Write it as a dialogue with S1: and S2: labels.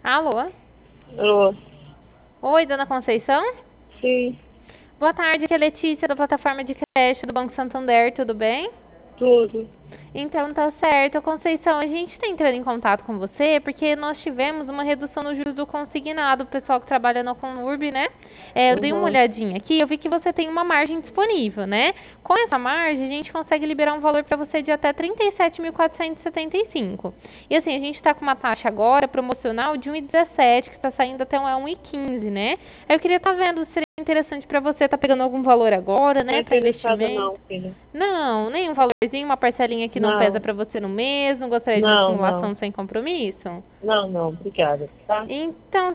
S1: Alô?
S2: Alô?
S1: Oi, dona Conceição?
S2: Sim,
S1: Boa tarde, aqui é Letícia da plataforma de crédito do Banco Santander, tudo bem?
S2: tudo.
S1: Então tá certo. Conceição, a gente está entrando em contato com você porque nós tivemos uma redução no juros do consignado, o pessoal que trabalha no Conurb, né? Eu dei uma
S2: Uhum.
S1: olhadinha aqui, eu vi que você tem uma margem disponível, né? Com essa margem, a gente consegue liberar um valor para você de até 37.475. E assim, a gente está com uma taxa agora promocional de 1,17, que está saindo até 1,15, né? Eu queria estar vendo se seria interessante para você estar pegando algum valor agora,
S2: Não é
S1: né, para
S2: interessada
S1: investimento.
S2: não, filha.
S1: Não, nem um valorzinho, uma parcelinha que não pesa
S2: Não,
S1: para você no mês, não gostaria de uma
S2: não, não.
S1: simulação sem compromisso?
S2: Não, não, obrigada, tá?
S1: Então